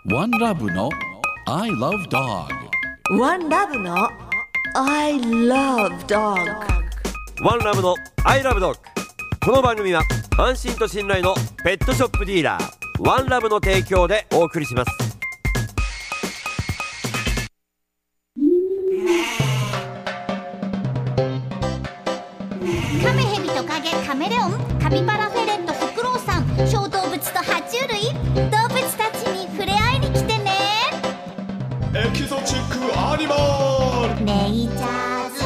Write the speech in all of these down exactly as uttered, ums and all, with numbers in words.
ワンラブの I love dog。 ワンラブの I love dog。 ワンラブの I love dog。 この番組は安心と信頼のペットショップディーラーワンラブの提供でお送りします。 カメヘビトカゲカメレオンカピバラフェレットフクロウさん小動物と爬虫類動物たちに触れ合いに来てね。 エキゾチックアニマルネイチャーズワンラブグ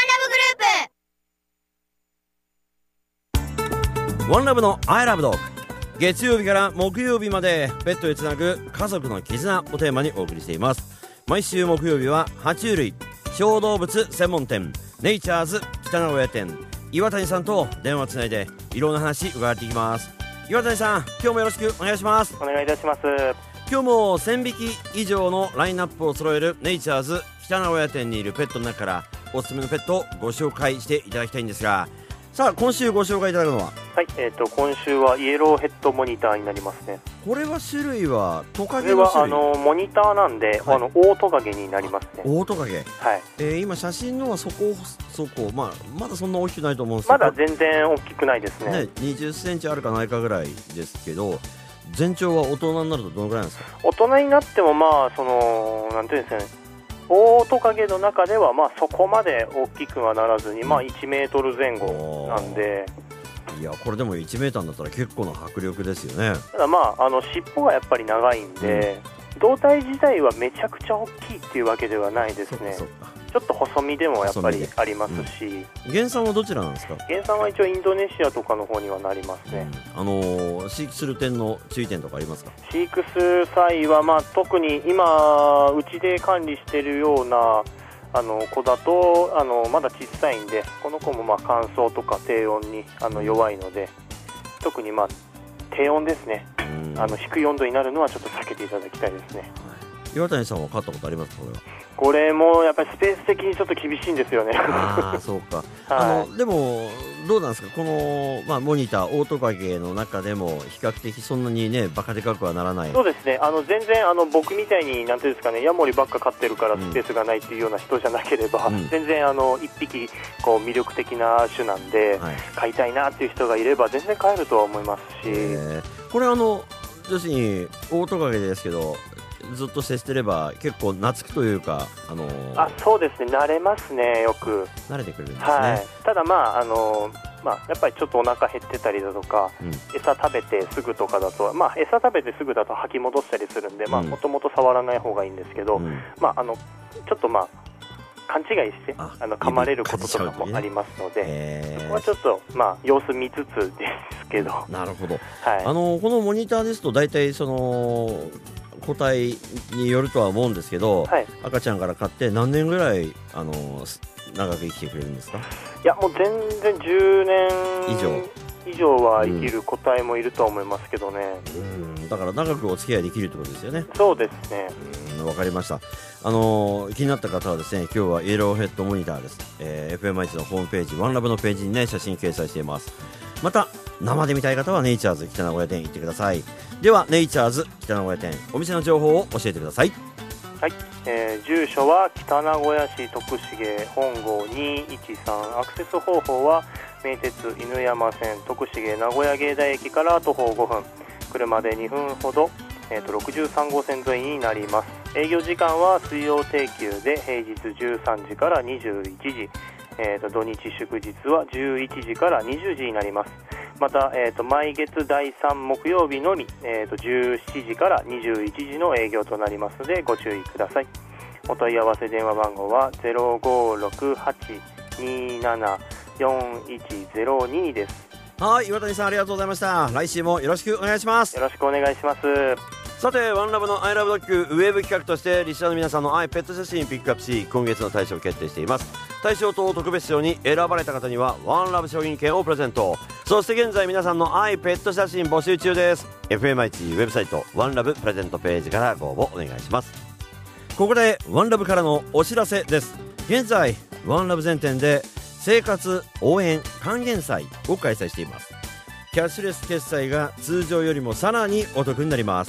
ループ。 ワンラブの I love dog。 月曜日から木曜日までペットへつなぐ家族の絆をテーマにお送りしています。毎週木曜日は爬虫類小動物専門店ネイチャーズ北名古屋店岩谷さんと電話つないでいろんな話伺っていきます。岩谷さん、今日もよろしくお願いします。 お願いいたします。 今日もせんびき以上のラインナップを揃えるネイチャーズ北名古屋店にいるペットの中からおすすめのペットをご紹介していただきたいんですが、さあ今週ご紹介いただくのは、 はい、えーと今週はイエローヘッドモニターになりますね。 これは種類はトカこれゲの種類。 はあのモニターなんで、 はい、 あのオオトカゲになりますね。 オオトカゲ、 はい、 えー、今写真のはそこそこ、まあ、まだそんな大きくないと思うんですけど、 まだ全然大きくないですね。 ね、にじゅっセンチあるかないかぐらいですけど、全長は大人になるとどのぐらいなんですか？ 大人になってもまあそのなんていうんですかね、オオトカゲの中ではまあそこまで大きくはならずに、まあいちメートル前後なんで。 いや、これでもいちメーターだったら結構な迫力ですよね。 ただまああの尻尾がやっぱり長いんで、うん、胴体自体はめちゃくちゃ大きいっていうわけではないですね。 そっかそっか、 ちょっと細身でもやっぱりありますし、 うん、原産はどちらなんですか？ 原産は一応インドネシアとかの方にはなりますね。 うん、あのー、飼育する点の注意点とかありますか？ 飼育する際は、まあ、特に今うちで管理しているようなあの子だとあのまだ小さいんで、この子もまあ乾燥とか低温にあの弱いので、特にまあ低温ですね、うん、あの低い温度になるのはちょっと避けていただきたいですね。 岩谷さんは飼ったことありますか？これは。 これもやっぱりスペース的にちょっと厳しいんですよね。 ああ、そうか。はい、あのでもどうなんですか、この、まあ、モニターオオトカゲの中でも比較的そんなにねバカでかくはならない。 そうですね、あの全然あの僕みたいになんていうんですかね、ヤモリばっか飼ってるからスペースがないっていうような人じゃなければ、うん、全然あの一匹こう魅力的な種なんで、はい、飼いたいなっていう人がいれば全然飼えるとは思いますし、 これあの要するにオオトカゲですけど、ずっと接してれば結構懐くというか、あのー、 あそうですね、慣れますね、よく慣れてくれるんですね。 はい、ただまああのーまあ、やっぱりちょっとお腹減ってたりだとか、うん、餌食べてすぐとかだと、まあ、餌食べてすぐだと吐き戻したりするんで、もともと触らない方がいいんですけど、うん、まあ、あのちょっとまあ勘違いしてあの噛まれることとかもありますので、そこはちょっと、まあ、様子見つつですけど。 なるほど、 はい、 あのこのモニターですと大体その個体によるとは思うんですけど、はい、赤ちゃんから飼って何年ぐらいあの長く生きてくれるんですか？ いやもう全然じゅうねん以上以上は生きる個体もいると思いますけどね。 うん、だから長くお付き合いできるってことですよね。 そうですね。 うん、わかりました。あのー、気になった方はですね、今日はイエローヘッドモニターです、えー、エフエムアイチ のホームページワンラブのページにね写真掲載しています。また生で見たい方はネイチャーズ北名古屋店行ってください。ではネイチャーズ北名古屋店お店の情報を教えてください。 はい、えー、住所は北名古屋市徳重本郷にいちさん、アクセス方法は名鉄犬山線徳重名古屋芸大駅から徒歩ごふん、車でにふんほど、えー、とろくじゅうさん号線沿いになります。営業時間は水曜定休で平日じゅうさんじからにじゅういちじ、えー、と土日祝日はじゅういちじからにじゅうじになります。また、えー、と毎月だいさん木曜日のみ、えー、とじゅうしちじからにじゅういちじの営業となりますのでご注意ください。お問い合わせ電話番号は ゼロごろくはちにななよんいちゼロに です。 はい、岩谷さんありがとうございました。来週もよろしくお願いします。 よろしくお願いします。 さてワンラブの I love dog ウェブ企画としてリスナーの皆さんの愛ペット写真ピックアップし、今月の大賞を決定しています。大賞と特別賞に選ばれた方にはワンラブ商品券をプレゼント。そして現在皆さんの愛ペット写真募集中です。 エフエムアイチ ウェブサイトワンラブプレゼントページからご応募お願いします。ここでワンラブからのお知らせです。現在ワンラブ全店で生活応援還元祭を開催しています。キャッシュレス決済が通常よりもさらにお得になります。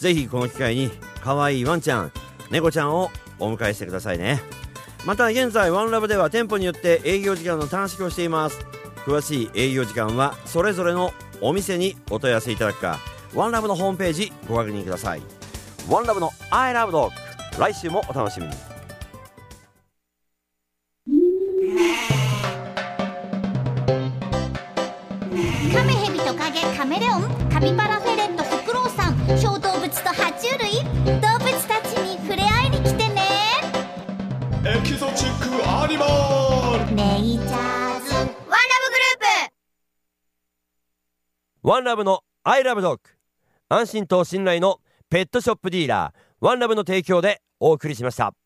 ぜひこの機会に可愛いワンちゃん、猫ちゃんをお迎えしてくださいね。また現在ワンラブでは店舗によって営業時間の短縮をしています。詳しい営業時間はそれぞれのお店にお問い合わせいただくか、ワンラブのホームページご確認ください。ワンラブの I love dog、 来週もお楽しみに。 カメヘビトカゲカメレオンカピバラフェレットフクロウさん小動物と爬虫類、動物たちに触れ合いに来てね。 エキゾチックアニマル。 ネイチャーズワンラブグループ、 ワンラブの I love dog、 安心と信頼のペットショップディーラーワンラブの提供でお送りしました。